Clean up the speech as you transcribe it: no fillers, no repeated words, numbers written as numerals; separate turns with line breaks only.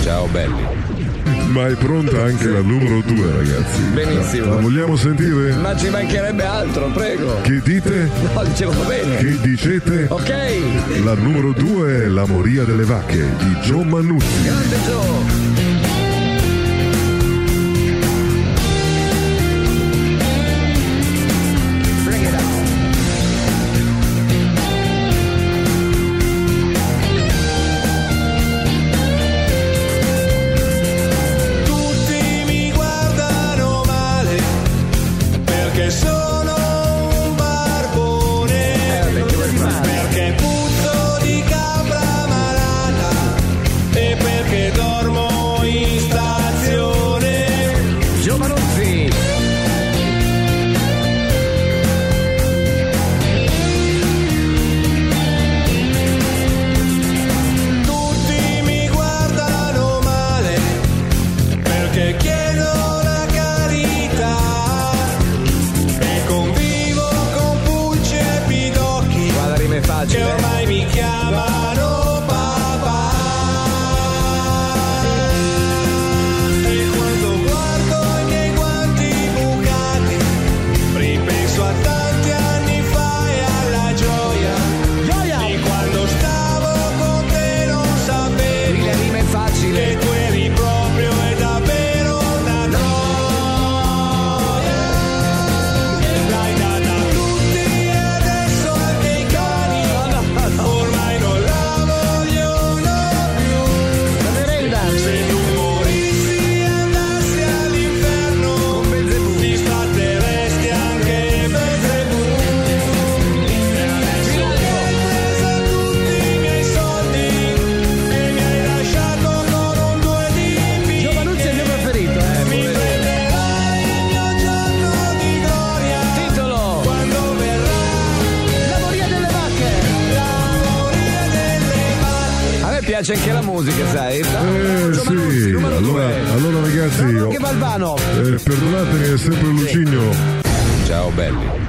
Ciao belli.
Ma è pronta anche la numero 2, ragazzi.
Benissimo.
La vogliamo sentire?
Ma ci mancherebbe altro, prego.
Che dite?
No, dicevo va bene.
Che dicete?
Ok.
La numero 2 è La moria delle vacche di Joe Manuzzi.
Grande Joe.
Che ormai mi chiamano papà. E quando guardo i miei guanti bucati, ripenso a tanti anni fa e alla gioia di quando stavo con te, non sapevo
Le rime facili.
che tu eri proprio e davvero una noia. L'hai data a tutti e adesso anche i cani ormai non la vogliono più. Se tu morissi e andassi all'inferno, ti sbatteresti anche Belzebù. E adesso che hai preso tutti i miei soldi e mi hai lasciato con un 2 di picche,
Joe Manuzzi è il mio preferito,
mi prenderai il mio giorno di gloria.
Titolo.
Quando verrà
La moria delle vacche.
la moria delle vacche.
A me piace anche la musica, sai? Joe
Sì,
Manuzzi, numero
allora
2.
ragazzi,
Che Balbano.
perdonatemi, è sempre Lucigno.
Ciao belli.